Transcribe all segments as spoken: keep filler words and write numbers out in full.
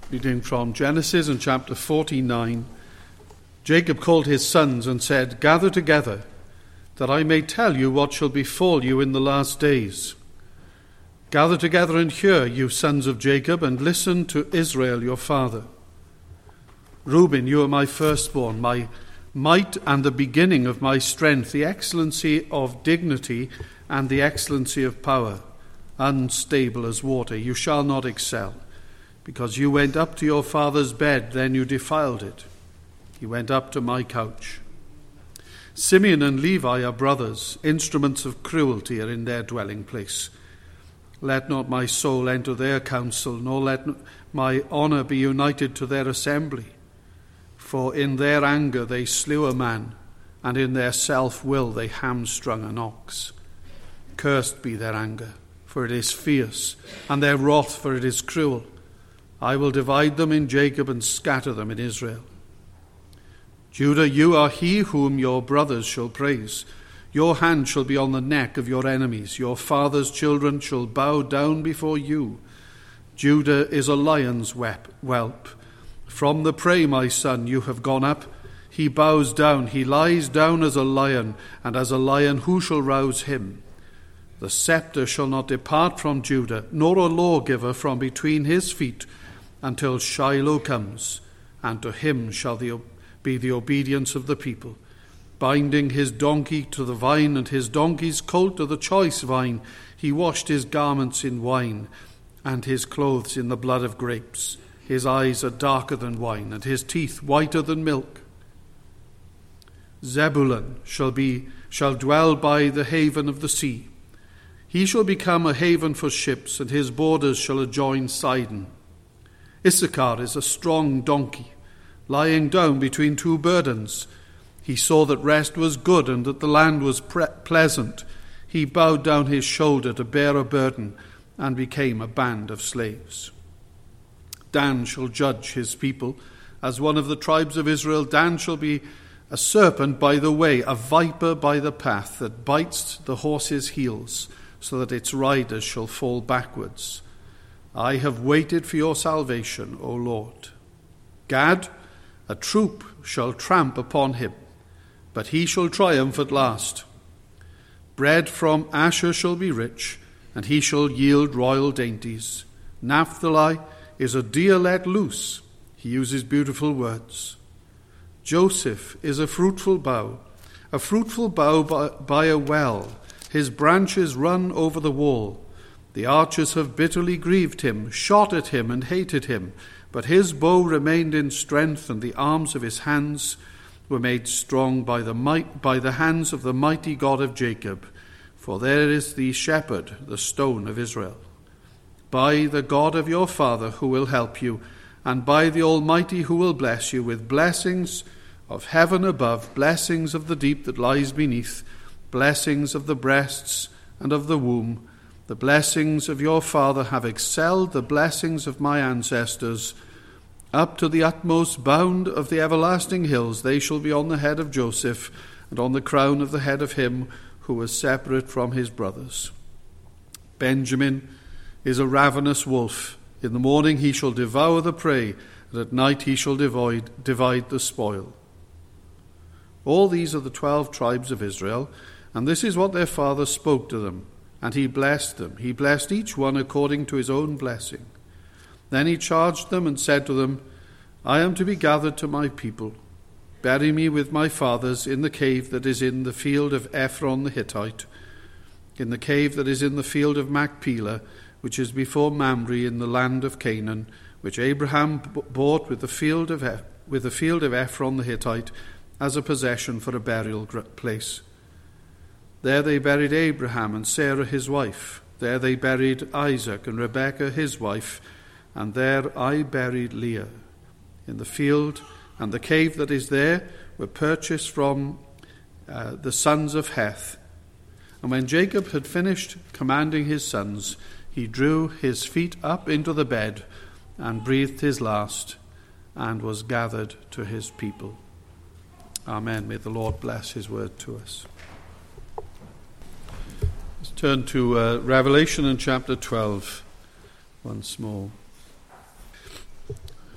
Reading from Genesis in chapter forty-nine. Jacob called his sons and said, "Gather together, that I may tell you what shall befall you in the last days. Gather together and hear, you sons of Jacob, and listen to Israel your father. Reuben, you are my firstborn, my might and the beginning of my strength, the excellency of dignity and the excellency of power, unstable as water. You shall not excel. Because you went up to your father's bed, then you defiled it. He went up to my couch. Simeon and Levi are brothers. Instruments of cruelty are in their dwelling place. Let not my soul enter their council, nor let my honor be united to their assembly. For in their anger they slew a man, and in their self-will they hamstrung an ox. Cursed be their anger, for it is fierce, and their wrath, for it is cruel. I will divide them in Jacob and scatter them in Israel. Judah, you are he whom your brothers shall praise. Your hand shall be on the neck of your enemies. Your father's children shall bow down before you. Judah is a lion's whelp. From the prey, my son, you have gone up. He bows down. He lies down as a lion, and as a lion who shall rouse him? The scepter shall not depart from Judah, nor a lawgiver from between his feet, until Shiloh comes, and to him shall the, be the obedience of the people. Binding his donkey to the vine, and his donkey's colt to the choice vine, he washed his garments in wine, and his clothes in the blood of grapes. His eyes are darker than wine, and his teeth whiter than milk. Zebulun shall be shall dwell by the haven of the sea. He shall become a haven for ships, and his borders shall adjoin Sidon. Issachar is a strong donkey, lying down between two burdens. He saw that rest was good, and that the land was pre- pleasant. He bowed down his shoulder to bear a burden, and became a band of slaves. Dan shall judge his people. As one of the tribes of Israel, Dan shall be a serpent by the way, a viper by the path, that bites the horse's heels, so that its riders shall fall backwards. I have waited for your salvation, O Lord. Gad, a troop shall tramp upon him, but he shall triumph at last. Bread from Asher shall be rich, and he shall yield royal dainties. Naphtali is a deer let loose. He uses beautiful words. Joseph is a fruitful bough, a fruitful bough by, by a well. His branches run over the wall. The archers have bitterly grieved him, shot at him and hated him. But his bow remained in strength, and the arms of his hands were made strong by the might, by the hands of the mighty God of Jacob. For there is the shepherd, the stone of Israel. By the God of your father who will help you, and by the Almighty who will bless you with blessings of heaven above, blessings of the deep that lies beneath, blessings of the breasts and of the womb. The blessings of your father have excelled the blessings of my ancestors. Up to the utmost bound of the everlasting hills they shall be on the head of Joseph, and on the crown of the head of him who was separate from his brothers. Benjamin is a ravenous wolf. In the morning he shall devour the prey, and at night he shall divide, divide the spoil. All these are the twelve tribes of Israel, and this is what their father spoke to them. And he blessed them. He blessed each one according to his own blessing. Then he charged them and said to them, I am to be gathered to my people. Bury me with my fathers in the cave that is in the field of Ephron the Hittite, in the cave that is in the field of Machpelah, which is before Mamre in the land of Canaan, which Abraham b- bought with the field of e- with the field of Ephron the Hittite as a possession for a burial place. There they buried Abraham and Sarah his wife. There they buried Isaac and Rebekah his wife. And there I buried Leah. In the field and the cave that is there were purchased from uh, the sons of Heth. And when Jacob had finished commanding his sons, he drew his feet up into the bed and breathed his last and was gathered to his people. Amen. May the Lord bless his word to us. Let's turn to uh, Revelation in chapter twelve once more.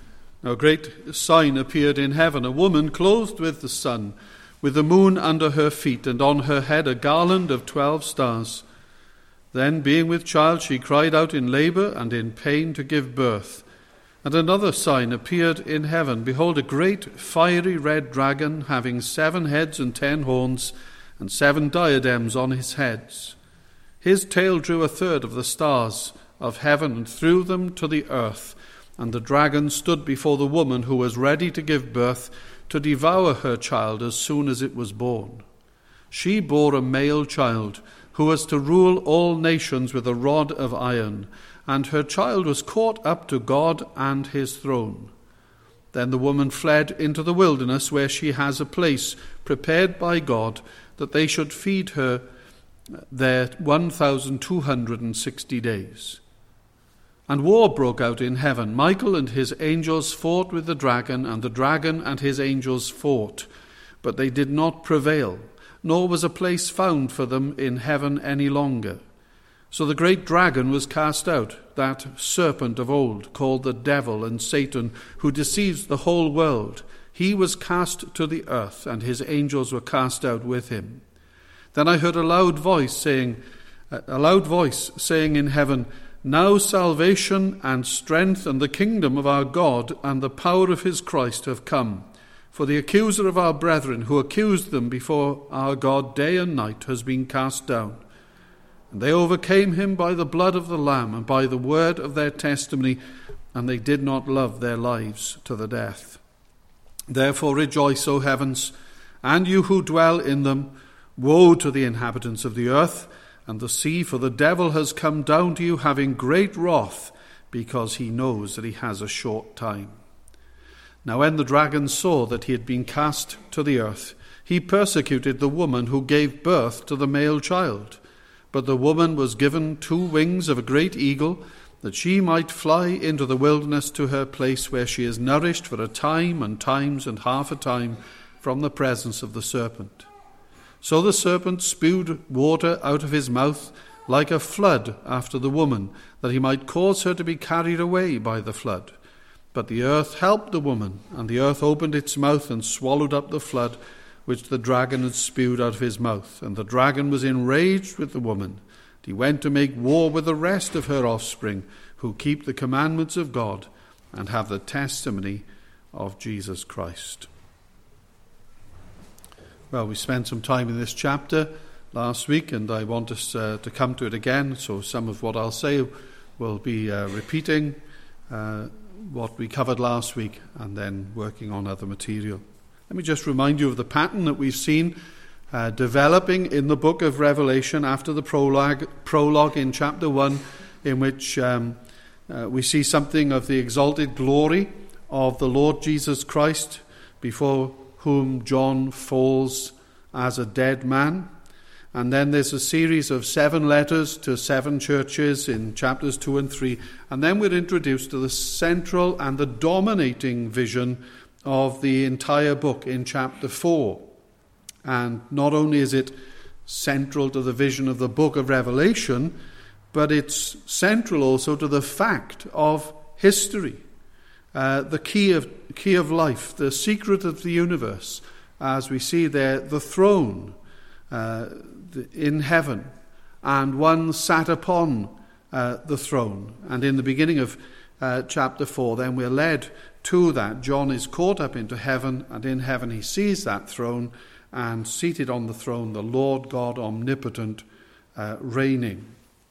Now a great sign appeared in heaven, a woman clothed with the sun, with the moon under her feet, and on her head a garland of twelve stars. Then, being with child, she cried out in labor and in pain to give birth. And another sign appeared in heaven. Behold, a great fiery red dragon, having seven heads and ten horns, and seven diadems on his heads. His tail drew a third of the stars of heaven and threw them to the earth. And the dragon stood before the woman who was ready to give birth, to devour her child as soon as it was born. She bore a male child, who was to rule all nations with a rod of iron, and her child was caught up to God and his throne. Then the woman fled into the wilderness, where she has a place prepared by God, that they should feed her there one thousand two hundred sixty days. And war broke out in heaven. Michael and his angels fought with the dragon, and the dragon and his angels fought, but they did not prevail, nor was a place found for them in heaven any longer. So the great dragon was cast out, that serpent of old, called the devil and Satan, who deceives the whole world. He was cast to the earth, and his angels were cast out with him. Then I heard a loud voice saying, a loud voice saying in heaven, Now salvation and strength and the kingdom of our God and the power of his Christ have come. For the accuser of our brethren, who accused them before our God day and night, has been cast down. And they overcame him by the blood of the Lamb and by the word of their testimony, and they did not love their lives to the death. Therefore rejoice, O heavens, and you who dwell in them. Woe to the inhabitants of the earth and the sea, for the devil has come down to you having great wrath, because he knows that he has a short time. Now when the dragon saw that he had been cast to the earth, he persecuted the woman who gave birth to the male child. But the woman was given two wings of a great eagle, that she might fly into the wilderness to her place, where she is nourished for a time and times and half a time from the presence of the serpent. So the serpent spewed water out of his mouth like a flood after the woman, that he might cause her to be carried away by the flood. But the earth helped the woman, and the earth opened its mouth and swallowed up the flood which the dragon had spewed out of his mouth. And the dragon was enraged with the woman. He went to make war with the rest of her offspring, who keep the commandments of God and have the testimony of Jesus Christ. Well, we spent some time in this chapter last week, and I want us uh, to come to it again, so some of what I'll say will be uh, repeating uh, what we covered last week and then working on other material. Let me just remind you of the pattern that we've seen uh, developing in the book of Revelation after the prologue, prologue in chapter one, in which um, uh, we see something of the exalted glory of the Lord Jesus Christ, before whom John falls as a dead man. And then there's a series of seven letters to seven churches in chapters two and three. And then we're introduced to the central and the dominating vision of the entire book in chapter four. And not only is it central to the vision of the book of Revelation, but it's central also to the fact of history. Uh, the key of key of life, the secret of the universe, as we see there, the throne uh, the, in heaven, and one sat upon uh, the throne. And in the beginning of uh, chapter four, then we're led to that. John is caught up into heaven, and in heaven he sees that throne, and seated on the throne, the Lord God omnipotent uh, reigning.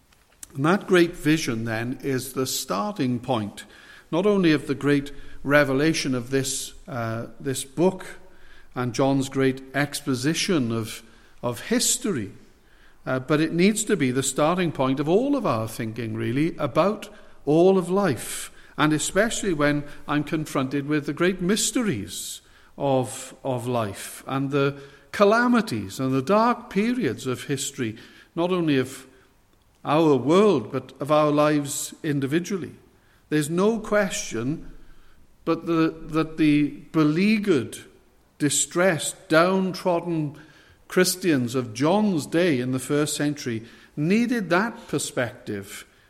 And that great vision then is the starting point, not only of the great revelation of this uh, this book and John's great exposition of, of history, uh, but it needs to be the starting point of all of our thinking, really, about all of life, and especially when I'm confronted with the great mysteries of, of life and the calamities and the dark periods of history, not only of our world, but of our lives individually. There's no question but the, that the beleaguered, distressed, downtrodden Christians of John's day in the first century needed that perspective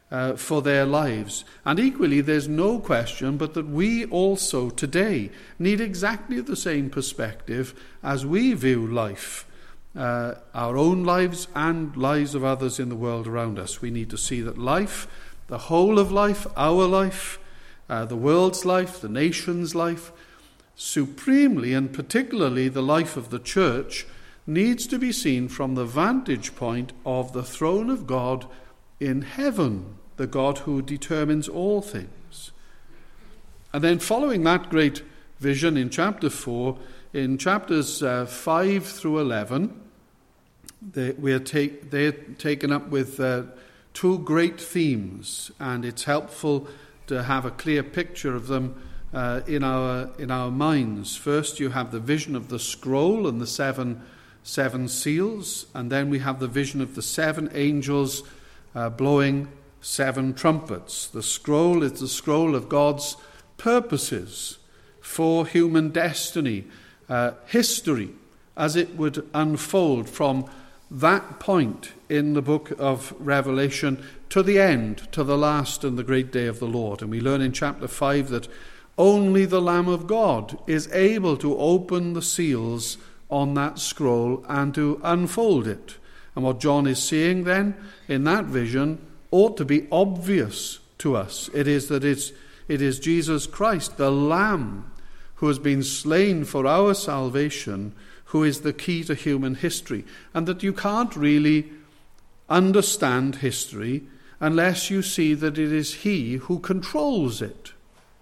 uh, for their lives. And equally, there's no question but that we also today need exactly the same perspective as we view life, uh, our own lives and lives of others in the world around us. We need to see that life, the whole of life, our life, uh, the world's life, the nation's life, supremely and particularly the life of the church, needs to be seen from the vantage point of the throne of God in heaven, the God who determines all things. And then following that great vision in chapter four, in chapters uh, five through eleven, they, we are take, they're taken up with uh, two great themes, and it's helpful to have a clear picture of them uh, in our in our minds. First, you have the vision of the scroll and the seven seven seals, and then we have the vision of the seven angels uh, blowing seven trumpets. The scroll is the scroll of God's purposes for human destiny, uh, history, as it would unfold from that point in the book of Revelation to the end, to the last and the great day of the Lord. And we learn in chapter five that only the Lamb of God is able to open the seals on that scroll and to unfold it. And what John is seeing then in that vision ought to be obvious to us. It is that it's, it is Jesus Christ, the Lamb, who has been slain for our salvation, who is the key to human history. And that you can't really understand history unless you see that it is he who controls it.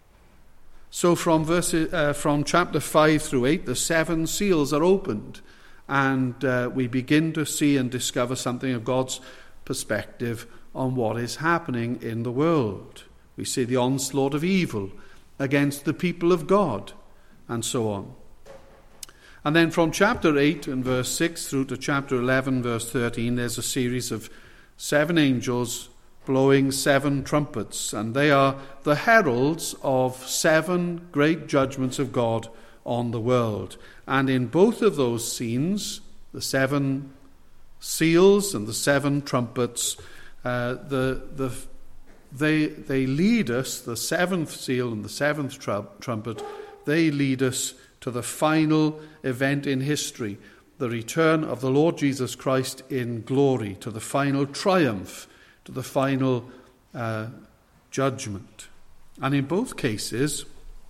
So from verse, uh, from chapter five through eight, the seven seals are opened, and uh, we begin to see and discover something of God's perspective on what is happening in the world. We see the onslaught of evil against the people of God, and so on. And then from chapter eight and verse six through to chapter eleven, verse thirteen, there's a series of seven angels blowing seven trumpets, and they are the heralds of seven great judgments of God on the world. And in both of those scenes, the seven seals and the seven trumpets, uh, the the they they lead us, the seventh seal and the seventh tr- trumpet, they lead us to the final event in history, the return of the Lord Jesus Christ in glory, to the final triumph, to the final uh, judgment. And in both cases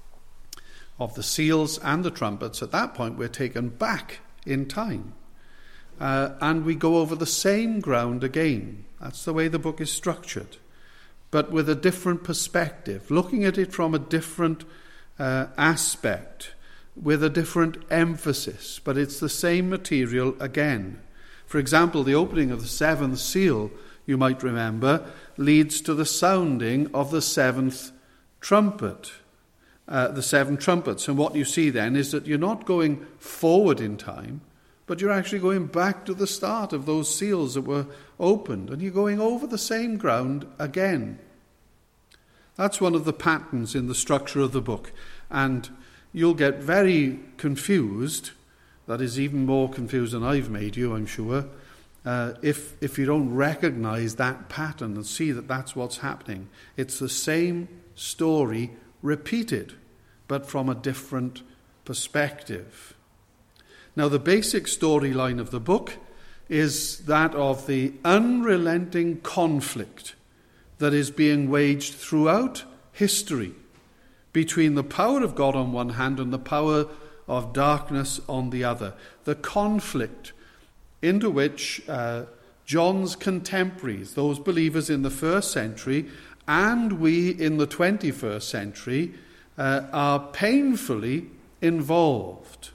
of the seals and the trumpets, at that point we're taken back in time. Uh, and we go over the same ground again. That's the way the book is structured. But with a different perspective, looking at it from a different uh, aspect, with a different emphasis. But it's the same material again. For example, the opening of the seventh seal, you might remember, leads to the sounding of the seventh trumpet, uh, the seven trumpets. And what you see then is that you're not going forward in time, but you're actually going back to the start of those seals that were opened, and you're going over the same ground again. That's one of the patterns in the structure of the book. And you'll get very confused, that is even more confused than I've made you, I'm sure, Uh, if if you don't recognize that pattern and see that that's what's happening. It's the same story repeated, but from a different perspective. Now, the basic storyline of the book is that of the unrelenting conflict that is being waged throughout history between the power of God on one hand and the power of darkness on the other. The conflict into which uh, John's contemporaries, those believers in the first century, and we in the twenty-first century, uh, are painfully involved.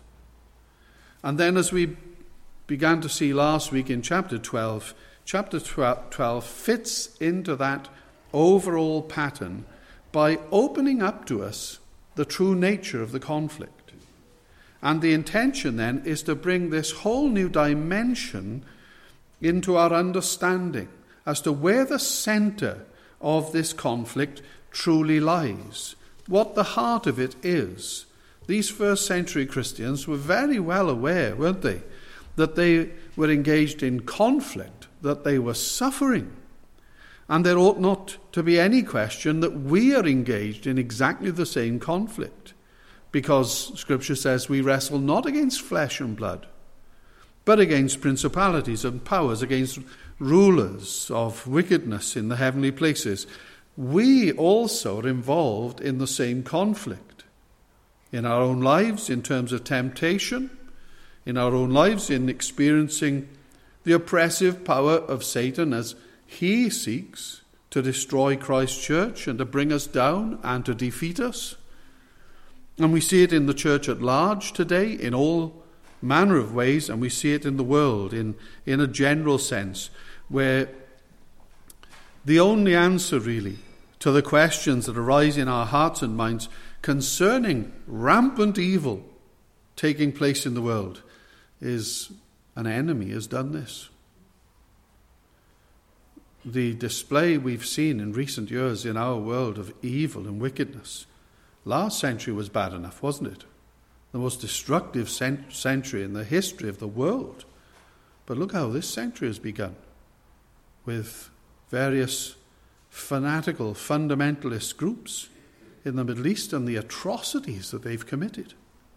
And then, as we began to see last week in chapter twelve, chapter twelve fits into that overall pattern by opening up to us the true nature of the conflict. And the intention then is to bring this whole new dimension into our understanding as to where the center of this conflict truly lies, what the heart of it is. These first century Christians were very well aware, weren't they, that they were engaged in conflict, that they were suffering. And there ought not to be any question that we are engaged in exactly the same conflict, because Scripture says we wrestle not against flesh and blood, but against principalities and powers, against rulers of wickedness in the heavenly places. We also are involved in the same conflict in our own lives in terms of temptation, in our own lives in experiencing the oppressive power of Satan as he seeks to destroy Christ's church and to bring us down and to defeat us. And we see it in the church at large today in all manner of ways, and we see it in the world in, in a general sense, where the only answer really to the questions that arise in our hearts and minds concerning rampant evil taking place in the world is an enemy has done this. The display we've seen in recent years in our world of evil and wickedness, last century was bad enough, wasn't it? The most destructive cent- century in the history of the world. But look how this century has begun, with various fanatical, fundamentalist groups in the Middle East and the atrocities that they've committed.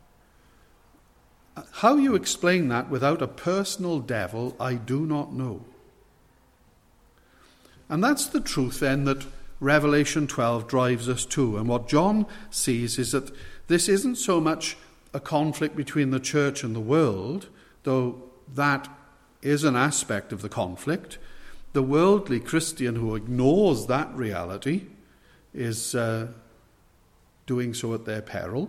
How you explain that without a personal devil, I do not know. And that's the truth then that Revelation twelve drives us to. And what John sees is that this isn't so much a conflict between the church and the world, though that is an aspect of the conflict. The worldly Christian who ignores that reality is uh, doing so at their peril.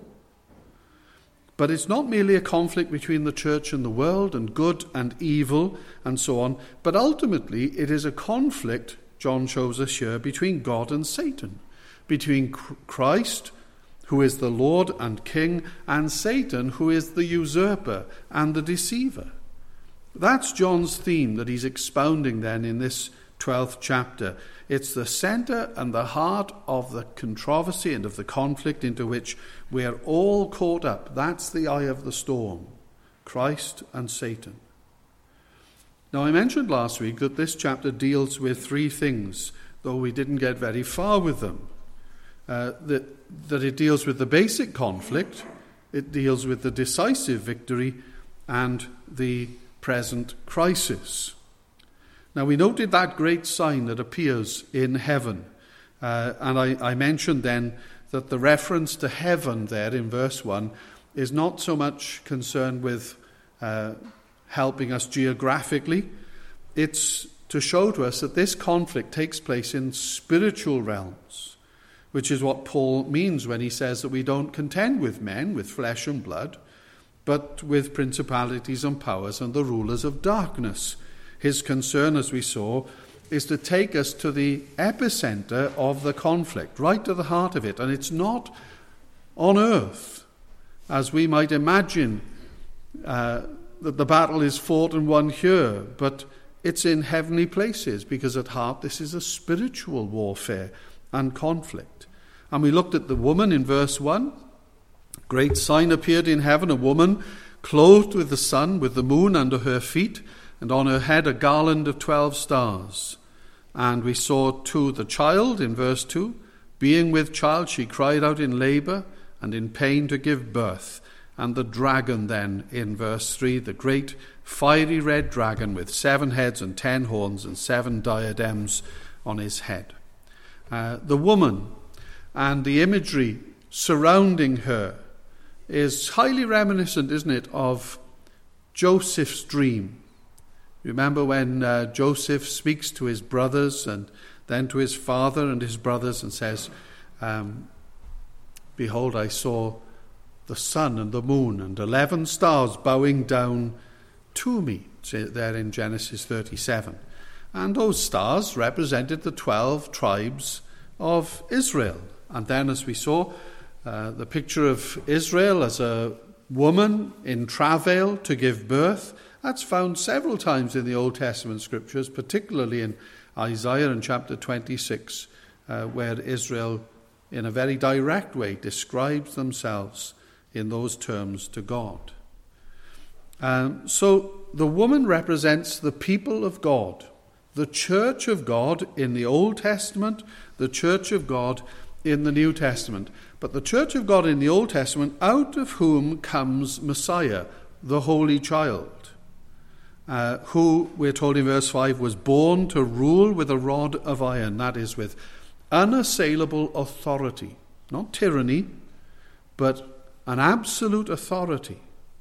But it's not merely a conflict between the church and the world and good and evil and so on, but ultimately it is a conflict, John shows us here, between God and Satan, between Christ, who is the Lord and King, and Satan, who is the usurper and the deceiver. That's John's theme that he's expounding then in this twelfth chapter. It's the center and the heart of the controversy and of the conflict into which we are all caught up. That's the eye of the storm, Christ and Satan. Now, I mentioned last week that this chapter deals with three things, though we didn't get very far with them. Uh, that, that it deals with the basic conflict, it deals with the decisive victory, and the present crisis. Now, we noted that great sign that appears in heaven. Uh, and I, I mentioned then that the reference to heaven there in verse one is not so much concerned with uh, helping us geographically. It's to show to us that this conflict takes place in spiritual realms, which is what Paul means when he says that we don't contend with men, with flesh and blood, but with principalities and powers and the rulers of darkness. His concern, as we saw, is to take us to the epicenter of the conflict, right to the heart of it. And it's not on earth, as we might imagine uh, that the battle is fought and won here, but it's in heavenly places, because at heart this is a spiritual warfare and conflict. And we looked at the woman in verse one. Great sign appeared in heaven, a woman clothed with the sun, with the moon under her feet, and on her head a garland of twelve stars. And we saw too the child in verse two. Being with child, she cried out in labor and in pain to give birth. And the dragon then in verse three, the great fiery red dragon with seven heads and ten horns and seven diadems on his head. Uh, the woman and the imagery surrounding her is highly reminiscent, isn't it, of Joseph's dream. Remember when uh, Joseph speaks to his brothers and then to his father and his brothers and says, um, behold, I saw the sun and the moon and eleven stars bowing down to me, there in Genesis thirty-seven. And those stars represented the twelve tribes of Israel. And then, as we saw, uh, the picture of Israel as a woman in travail to give birth, that's found several times in the Old Testament scriptures, particularly in Isaiah in chapter twenty-six, uh, where Israel, in a very direct way, describes themselves in those terms to God. Um, so the woman represents the people of God, the church of God in the Old Testament, the church of God in the New Testament. But the church of God in the Old Testament, out of whom comes Messiah, the Holy Child, uh, who, we're told in verse five, was born to rule with a rod of iron, that is, with unassailable authority. Not tyranny, but an absolute authority.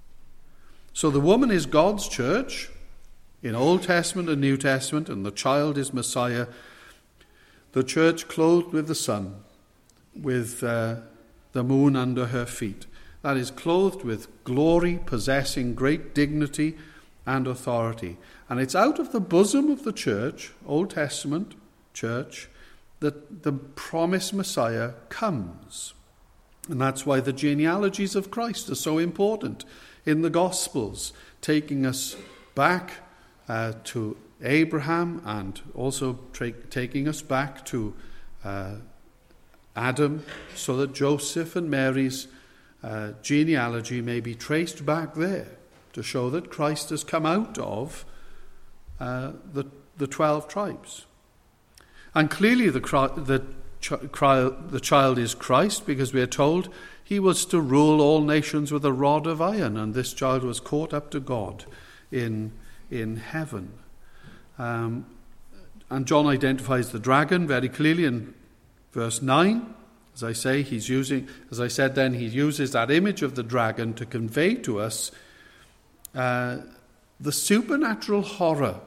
So the woman is God's church in Old Testament and New Testament, and the child is Messiah. The church clothed with the sun, with uh, the moon under her feet. That is, clothed with glory, possessing great dignity and authority. And it's out of the bosom of the church, Old Testament church, that the promised Messiah comes. And that's why the genealogies of Christ are so important in the Gospels, taking us back uh, to Abraham and also tra- taking us back to uh, Adam, so that Joseph and Mary's uh, genealogy may be traced back there to show that Christ has come out of uh, the, the twelve tribes. And clearly the, the, the child is Christ, because we are told he was to rule all nations with a rod of iron, and this child was caught up to God in, in heaven. Um, and John identifies the dragon very clearly in verse nine. As I say, he's using, as I said then, he uses that image of the dragon to convey to us uh, the supernatural horror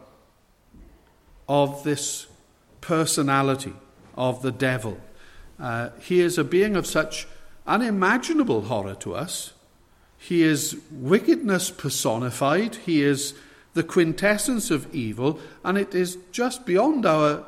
of this personality of the devil. Uh, he is a being of such unimaginable horror to us. He is wickedness personified. He is the quintessence of evil, and it is just beyond our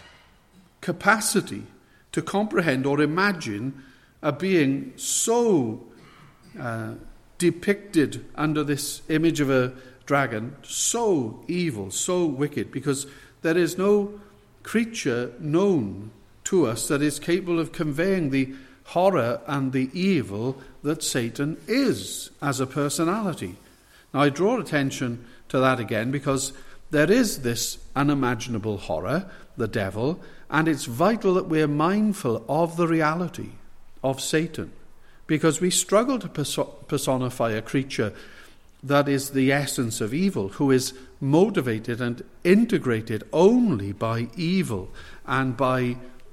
capacity to comprehend or imagine a being so uh, depicted under this image of a dragon, so evil, so wicked, because there is no creature known to us that is capable of conveying the horror and the evil that Satan is as a personality. Now, I draw attention to that again because there is this unimaginable horror, the devil, and it's vital that we're mindful of the reality of Satan, because we struggle to personify a creature that is the essence of evil, who is motivated and integrated only by evil and by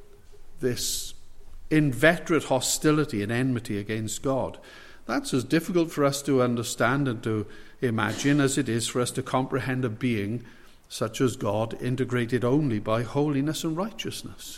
this inveterate hostility and enmity against God. That's as difficult for us to understand and to imagine as it is for us to comprehend a being such as God, integrated only by holiness and righteousness.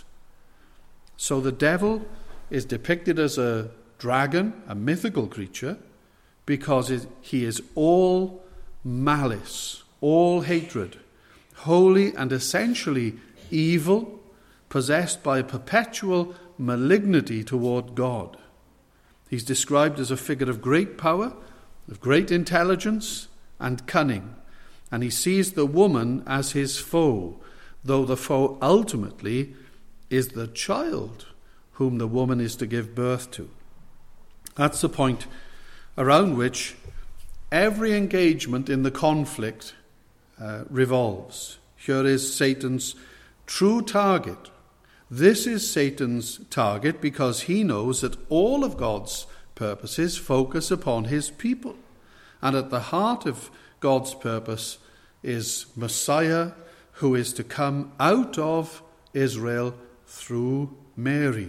So the devil is depicted as a dragon, a mythical creature, because it, he is all malice, all hatred, wholly and essentially evil, possessed by a perpetual malignity toward God. He's described as a figure of great power, of great intelligence and cunning, and he sees the woman as his foe, though the foe ultimately is the child whom the woman is to give birth to. That's the point around which every engagement in the conflict uh, revolves. Here is Satan's true target. This is Satan's target because he knows that all of God's purposes focus upon his people. And at the heart of God's purpose is Messiah, who is to come out of Israel through Mary.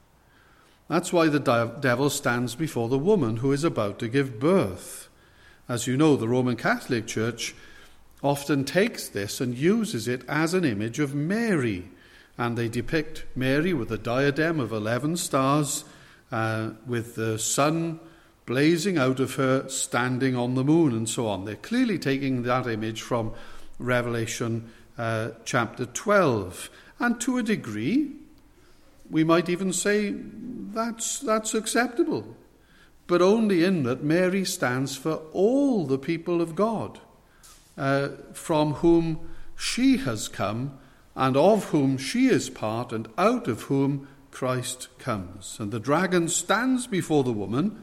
That's why the devil stands before the woman who is about to give birth. As you know, the Roman Catholic Church often takes this and uses it as an image of Mary. And they depict Mary with a diadem of eleven stars, uh, with the sun blazing out of her, standing on the moon, and so on. They're clearly taking that image from Revelation uh, chapter twelve. And to a degree, we might even say that's, that's acceptable, but only in that Mary stands for all the people of God, uh, from whom she has come, and of whom she is part, and out of whom Christ comes. And the dragon stands before the woman,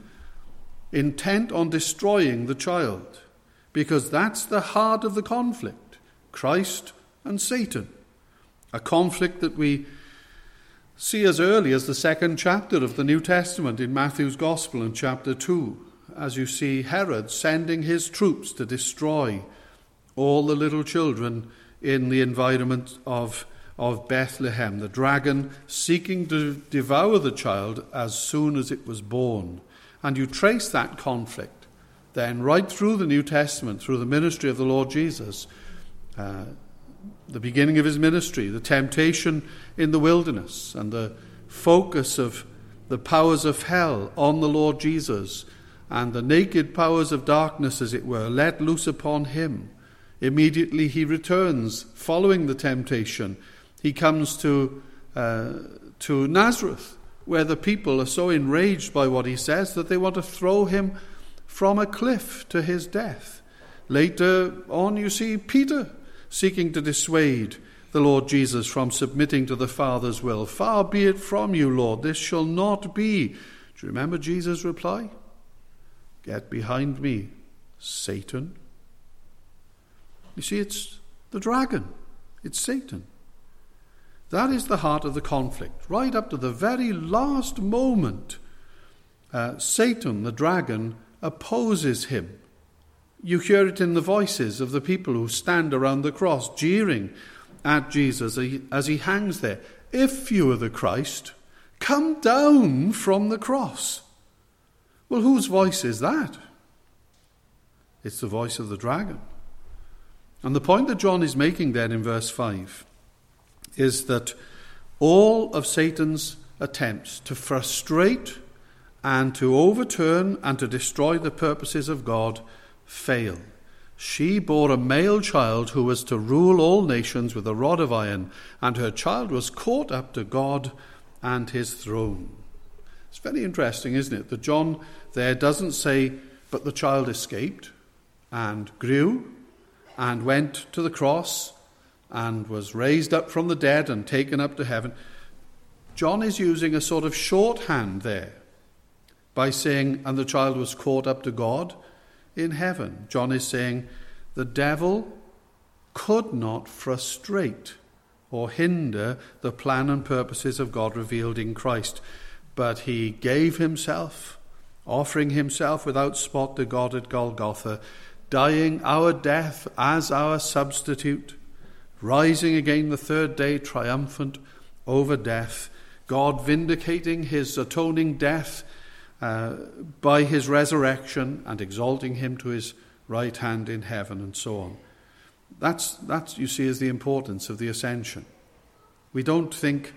intent on destroying the child, because that's the heart of the conflict. Christ and Satan. A conflict that we see as early as the second chapter of the New Testament in Matthew's Gospel in chapter two, as you see Herod sending his troops to destroy all the little children in the environment of, of Bethlehem, the dragon seeking to devour the child as soon as it was born. And you trace that conflict then right through the New Testament, through the ministry of the Lord Jesus, uh, the beginning of his ministry, the temptation in the wilderness, and the focus of the powers of hell on the Lord Jesus, and the naked powers of darkness, as it were, let loose upon him. Immediately he returns, following the temptation. He comes to uh, to Nazareth, where the people are so enraged by what he says that they want to throw him from a cliff to his death. Later on, you see Peter seeking to dissuade the Lord Jesus from submitting to the Father's will. Far be it from you, Lord, this shall not be. Do you remember Jesus' reply? Get behind me, Satan. You see, it's the dragon. It's Satan. That is the heart of the conflict. Right up to the very last moment, uh, Satan, the dragon, opposes him. You hear it in the voices of the people who stand around the cross, jeering at Jesus as he hangs there. If you are the Christ, come down from the cross. Well, whose voice is that? It's the voice of the dragon. And the point that John is making there in verse five is that all of Satan's attempts to frustrate and to overturn and to destroy the purposes of God fail. She bore a male child who was to rule all nations with a rod of iron, and her child was caught up to God and his throne. It's very interesting, isn't it, that John there doesn't say, but the child escaped and grew and went to the cross and was raised up from the dead and taken up to heaven. John is using a sort of shorthand there by saying, and the child was caught up to God in heaven. John is saying the devil could not frustrate or hinder the plan and purposes of God revealed in Christ, but he gave himself, offering himself without spot to God at Golgotha, dying our death as our substitute, rising again the third day triumphant over death, God vindicating his atoning death uh, by his resurrection and exalting him to his right hand in heaven, and so on. That's, that's you see, is the importance of the ascension. We don't think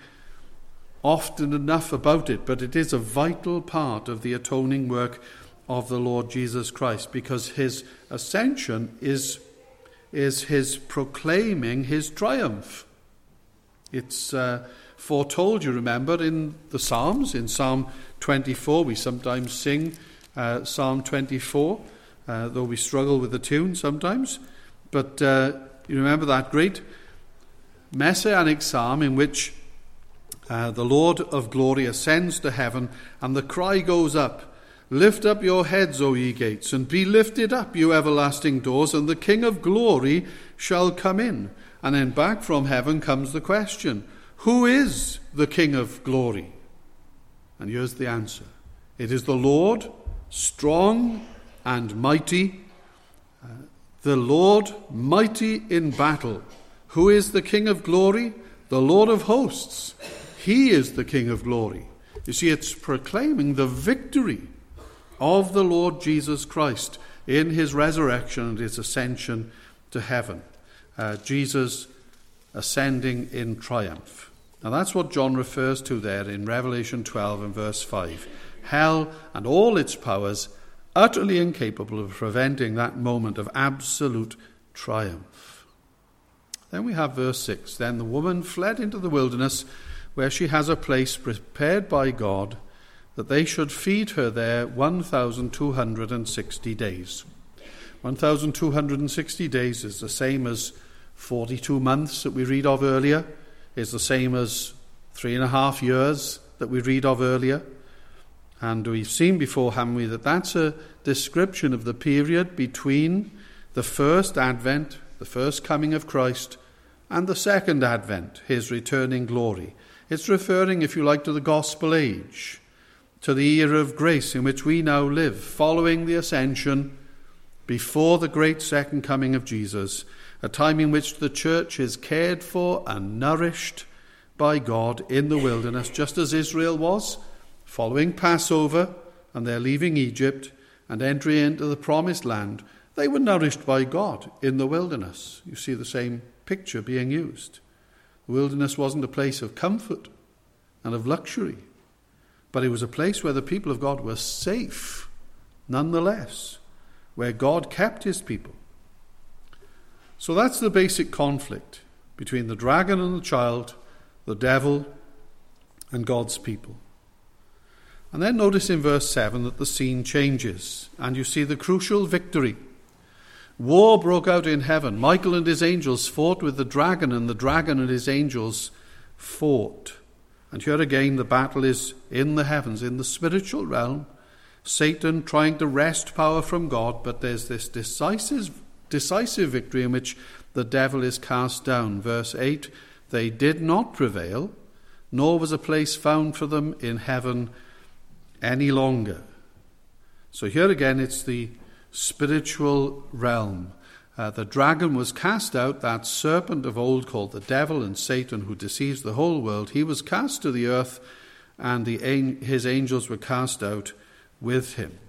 often enough about it, but it is a vital part of the atoning work of the Lord Jesus Christ, because his ascension is, is his proclaiming his triumph. It's uh, foretold, you remember, in the Psalms. In Psalm twenty-four, we sometimes sing uh, Psalm twenty-four, uh, though we struggle with the tune sometimes. But uh, you remember that great messianic psalm in which uh, the Lord of glory ascends to heaven, and the cry goes up, "Lift up your heads, O ye gates, and be lifted up, you everlasting doors, and the King of glory shall come in." And then back from heaven comes the question, who is the King of glory? And here's the answer. It is the Lord, strong and mighty, uh, the Lord mighty in battle. Who is the King of glory? The Lord of hosts. He is the King of glory. You see, it's proclaiming the victory of the Lord Jesus Christ in his resurrection and his ascension to heaven. Uh, Jesus ascending in triumph. Now that's what John refers to there in Revelation twelve and verse five. Hell and all its powers utterly incapable of preventing that moment of absolute triumph. Then we have verse six. Then the woman fled into the wilderness, where she has a place prepared by God, that they should feed her there one thousand two hundred sixty days. one thousand two hundred sixty days is the same as forty-two months that we read of earlier, is the same as three and a half years that we read of earlier. And we've seen before, haven't we, that that's a description of the period between the first advent, the first coming of Christ, and the second advent, his returning glory. It's referring, if you like, to the gospel age, to the era of grace in which we now live, following the ascension, before the great second coming of Jesus, a time in which the church is cared for and nourished by God in the wilderness, just as Israel was, following Passover, and they're leaving Egypt and entering into the promised land. They were nourished by God in the wilderness. You see the same picture being used. The wilderness wasn't a place of comfort and of luxury, but it was a place where the people of God were safe, nonetheless, where God kept his people. So that's the basic conflict between the dragon and the child, the devil and God's people. And then notice in verse seven that the scene changes, and you see the crucial victory. War broke out in heaven. Michael and his angels fought with the dragon, and the dragon and his angels fought. And here again the battle is in the heavens, in the spiritual realm. Satan trying to wrest power from God, but there's this decisive, decisive victory in which the devil is cast down. Verse eight, they did not prevail, nor was a place found for them in heaven any longer. So here again it's the spiritual realm. Uh, the dragon was cast out, that serpent of old called the devil and Satan, who deceives the whole world. He was cast to the earth, and the, his angels were cast out with him.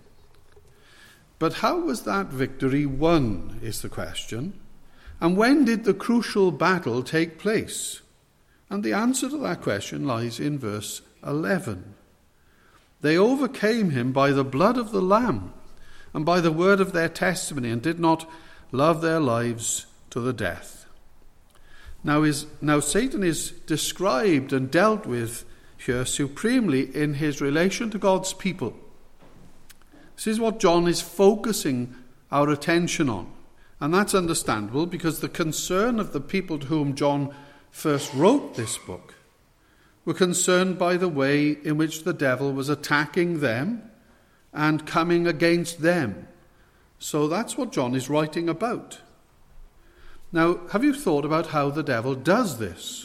But how was that victory won, is the question. And when did the crucial battle take place? And the answer to that question lies in verse eleven. They overcame him by the blood of the Lamb and by the word of their testimony, and did not love their lives to the death. Now, is, now Satan is described and dealt with here supremely in his relation to God's people. This is what John is focusing our attention on. And that's understandable, because the concern of the people to whom John first wrote this book were concerned by the way in which the devil was attacking them and coming against them. So that's what John is writing about. Now, have you thought about how the devil does this?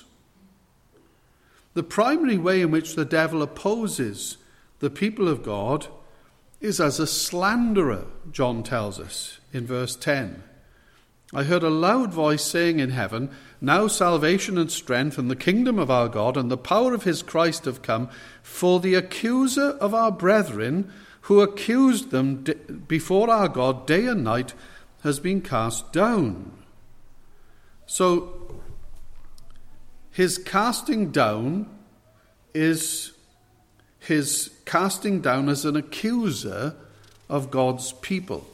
The primary way in which the devil opposes the people of God is as a slanderer, John tells us in verse ten. I heard a loud voice saying in heaven, now salvation and strength and the kingdom of our God and the power of his Christ have come, for the accuser of our brethren, who accused them before our God day and night, has been cast down. So his casting down is his casting down as an accuser of God's people.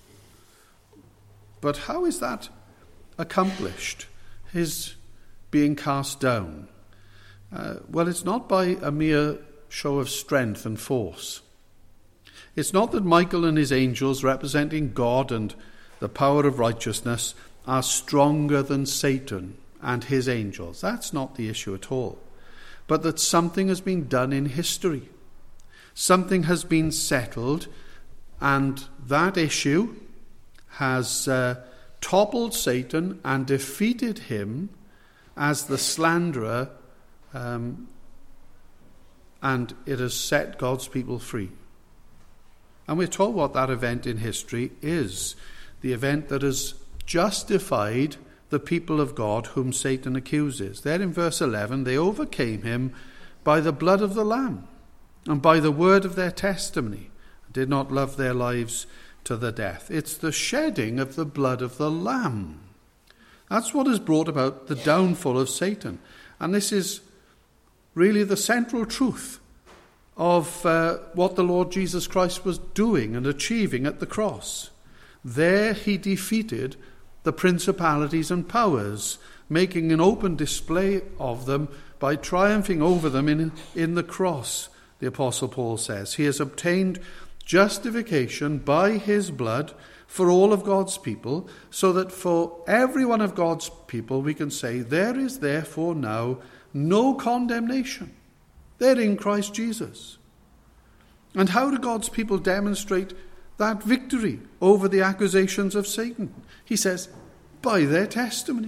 But how is that accomplished, his being cast down? Uh, well, it's not by a mere show of strength and force. It's not that Michael and his angels, representing God and the power of righteousness, are stronger than Satan and his angels. That's not the issue at all. But that something has been done in history. Something has been settled, and that issue has uh, toppled Satan and defeated him as the slanderer, um, and it has set God's people free. And we're told what that event in history is, the event that has justified the people of God whom Satan accuses. There in verse eleven, they overcame him by the blood of the Lamb and by the word of their testimony, did not love their lives to the death. It's the shedding of the blood of the Lamb. That's what has brought about the downfall of Satan. And this is really the central truth of uh, what the Lord Jesus Christ was doing and achieving at the cross. There he defeated the principalities and powers, making an open display of them by triumphing over them in, in the cross, the Apostle Paul says. He has obtained justification by his blood for all of God's people, so that for every one of God's people we can say, there is therefore now no condemnation. They're in Christ Jesus. And how do God's people demonstrate that victory over the accusations of Satan? He says, by their testimony.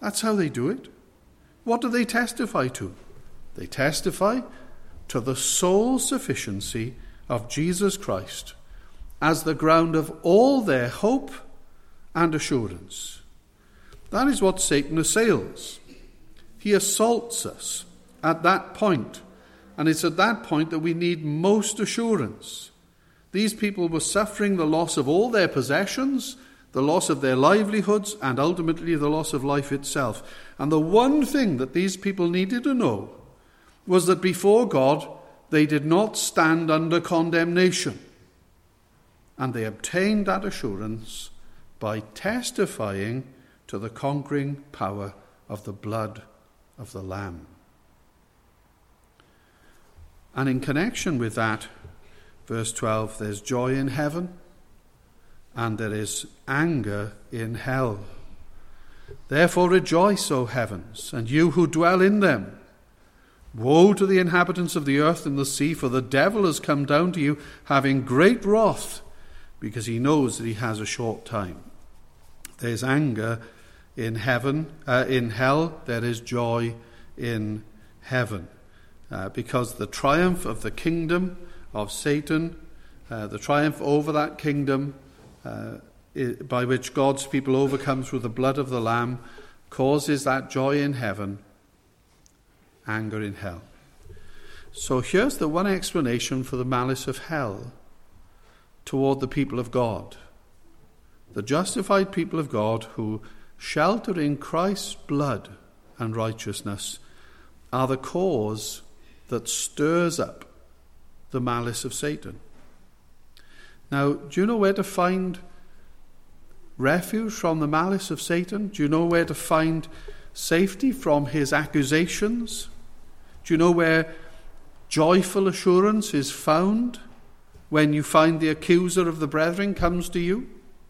That's how they do it. What do they testify to? They testify to the sole sufficiency of Jesus Christ as the ground of all their hope and assurance. That is what Satan assails. He assaults us at that point, and it's at that point that we need most assurance. These people were suffering the loss of all their possessions, the loss of their livelihoods, and ultimately the loss of life itself. And the one thing that these people needed to know was that before God, they did not stand under condemnation. And they obtained that assurance by testifying to the conquering power of the blood of the Lamb. And in connection with that, verse twelve, there's joy in heaven and there is anger in hell. Therefore rejoice, O heavens, and you who dwell in them. Woe to the inhabitants of the earth and the sea, for the devil has come down to you, having great wrath, because he knows that he has a short time. There's anger in heaven, uh, in hell. There is joy in heaven, uh, because the triumph of the kingdom of Satan, uh, the triumph over that kingdom, uh, it, by which God's people overcome through the blood of the Lamb, causes that joy in heaven, anger in hell. So here's the one explanation for the malice of hell toward the people of God. The justified people of God who shelter in Christ's blood and righteousness are the cause that stirs up the malice of Satan. Now, do you know where to find refuge from the malice of Satan? Do you know where to find safety from his accusations? Do you know where joyful assurance is found when you find the accuser of the brethren comes to you?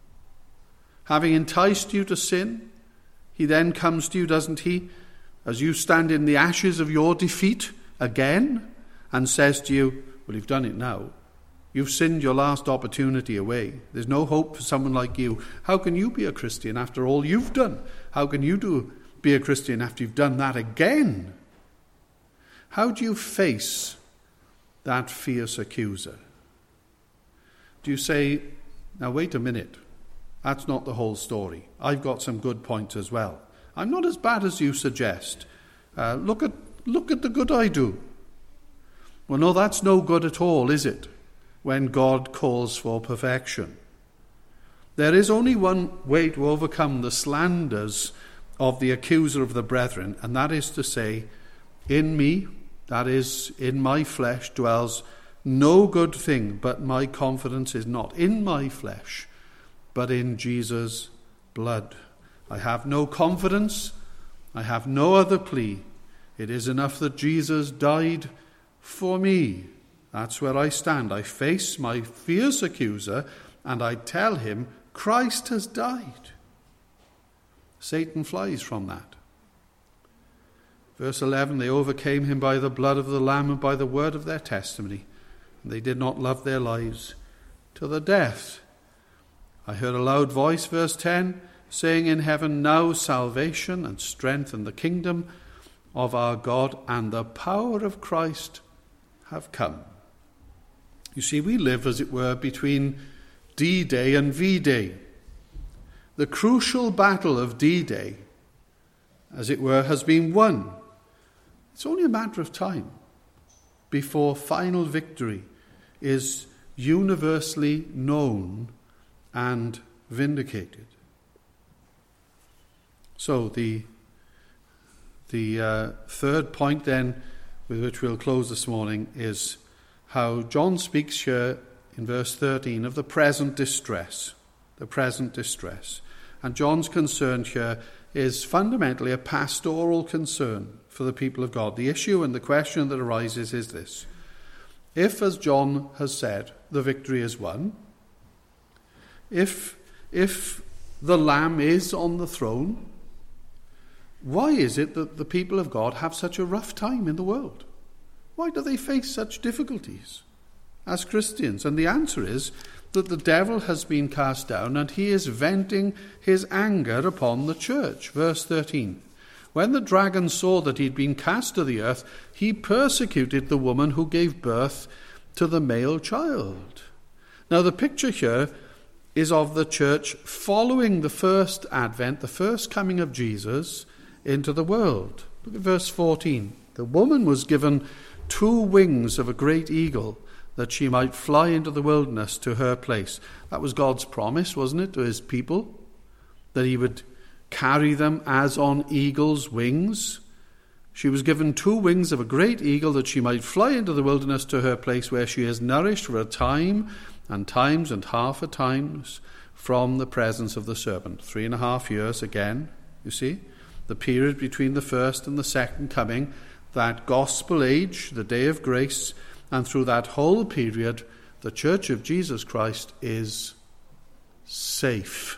Having enticed you to sin, he then comes to you, doesn't he, as you stand in the ashes of your defeat again, and says to you, well, you've done it now. You've sinned your last opportunity away. There's no hope for someone like you. How can you be a Christian after all you've done? How can you do be a Christian after you've done that again? How do you face that fierce accuser? Do you say, now wait a minute, that's not the whole story. I've got some good points as well. I'm not as bad as you suggest. Uh, look at look at the good I do. Well, no, that's no good at all, is it? When God calls for perfection. There is only one way to overcome the slanders of the accuser of the brethren, and that is to say, in me, that is, in my flesh, dwells no good thing, but my confidence is not in my flesh, but in Jesus' blood. I have no confidence, I have no other plea. It is enough that Jesus died for me. That's where I stand. I face my fierce accuser and I tell him, Christ has died. Satan flies from that. Verse eleven, they overcame him by the blood of the Lamb and by the word of their testimony, and they did not love their lives to the death. I heard a loud voice, verse ten, saying in heaven, now salvation and strength and the kingdom of our God and the power of Christ have come. You see, we live, as it were, between D-Day and V-Day. The crucial battle of D-Day, as it were, has been won. It's only a matter of time before final victory is universally known and vindicated. So the, the uh, third point then, with which we'll close this morning, is how John speaks here in verse thirteen of the present distress, the present distress. And John's concern here is fundamentally a pastoral concern for the people of God. The issue and the question that arises is this: if, as John has said, the victory is won, if, if the Lamb is on the throne, why is it that the people of God have such a rough time in the world? Why do they face such difficulties? as Christians? And the answer is that the devil has been cast down and he is venting his anger upon the church. Verse thirteen. When the dragon saw that he had been cast to the earth, he persecuted the woman who gave birth to the male child. Now the picture here is of the church following the first advent, the first coming of Jesus into the world. Look at verse fourteen. The woman was given two wings of a great eagle, that she might fly into the wilderness to her place. That was God's promise, wasn't it, to his people? That he would carry them as on eagle's wings. She was given two wings of a great eagle, that she might fly into the wilderness to her place, where she is nourished for a time and times and half a times from the presence of the serpent. Three and a half years again, you see, the period between the first and the second coming, that gospel age, the day of grace. And through that whole period, the Church of Jesus Christ is safe.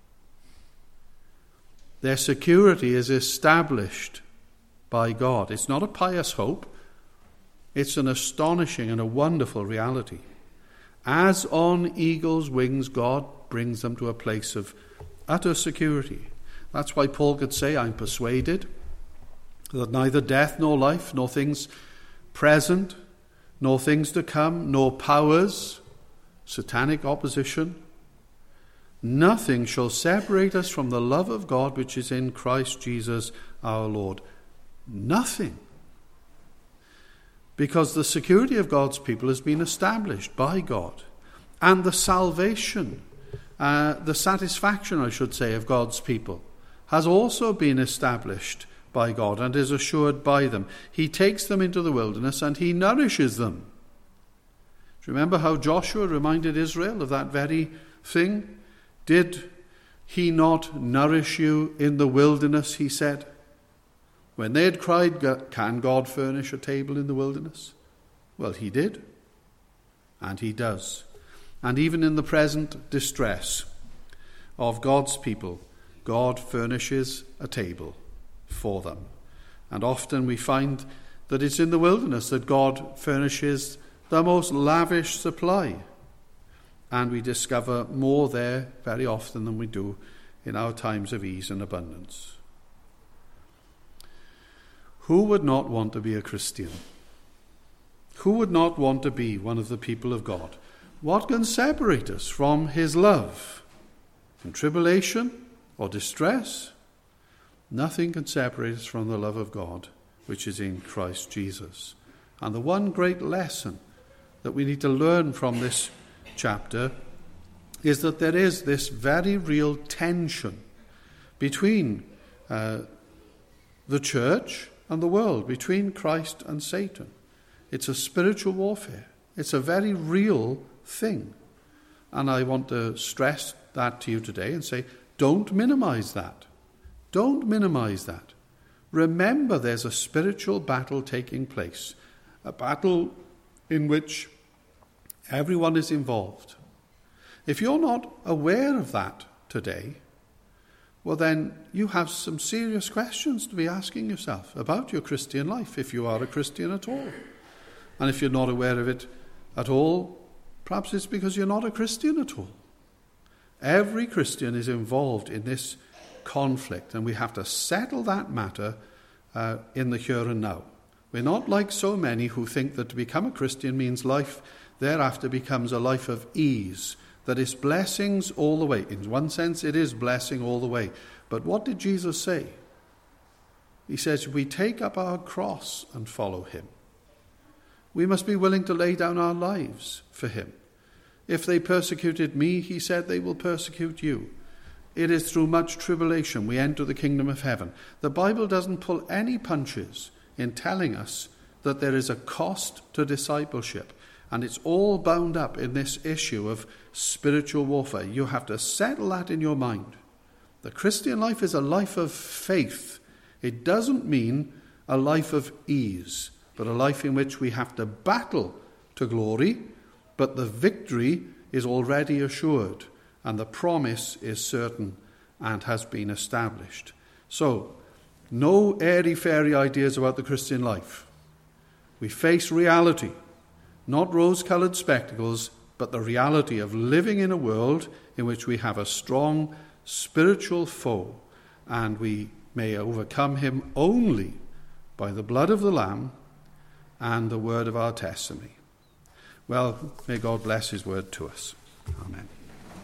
Their security is established by God. It's not a pious hope. It's an astonishing and a wonderful reality. As on eagle's wings, God brings them to a place of utter security. That's why Paul could say, I'm persuaded that neither death nor life, nor things present, nor things to come, nor powers, satanic opposition, nothing shall separate us from the love of God which is in Christ Jesus our Lord. Nothing. Because the security of God's people has been established by God. And the salvation, uh, the satisfaction, I should say, of God's people has also been established by God and is assured by them. He takes them into the wilderness and he nourishes them. Do you remember how Joshua reminded Israel of that very thing? Did he not nourish you in the wilderness, he said? When they had cried, can God furnish a table in the wilderness? Well, he did. And he does. And even in the present distress of God's people, God furnishes a table for them. And often we find that it's in the wilderness that God furnishes the most lavish supply. And we discover more there very often than we do in our times of ease and abundance. Who would not want to be a Christian? Who would not want to be one of the people of God? What can separate us from his love? In tribulation or distress? Nothing can separate us from the love of God, which is in Christ Jesus. And the one great lesson that we need to learn from this chapter is that there is this very real tension between uh, the church and the world, between Christ and Satan. It's a spiritual warfare. It's a very real thing. And I want to stress that to you today and say, don't minimize that. Don't minimize that. Remember, there's a spiritual battle taking place, a battle in which everyone is involved. If you're not aware of that today, well then you have some serious questions to be asking yourself about your Christian life, if you are a Christian at all. And if you're not aware of it at all, perhaps it's because you're not a Christian at all. Every Christian is involved in this conflict, and we have to settle that matter uh, in the here and now. We're not like so many who think that to become a Christian means life thereafter becomes a life of ease, that is blessings all the way. In one sense, it is blessing all the way. But what did Jesus say? He says, we take up our cross and follow him. We must be willing to lay down our lives for him. If they persecuted me, he said, they will persecute you. It is through much tribulation we enter the kingdom of heaven. The Bible doesn't pull any punches in telling us that there is a cost to discipleship. And it's all bound up in this issue of spiritual warfare. You have to settle that in your mind. The Christian life is a life of faith. It doesn't mean a life of ease, but a life in which we have to battle to glory, but the victory is already assured, and the promise is certain and has been established. So, no airy-fairy ideas about the Christian life. We face reality. not rose-coloured spectacles, but the reality of living in a world in which we have a strong spiritual foe, and we may overcome him only by the blood of the Lamb and the word of our testimony. Well, may God bless his word to us.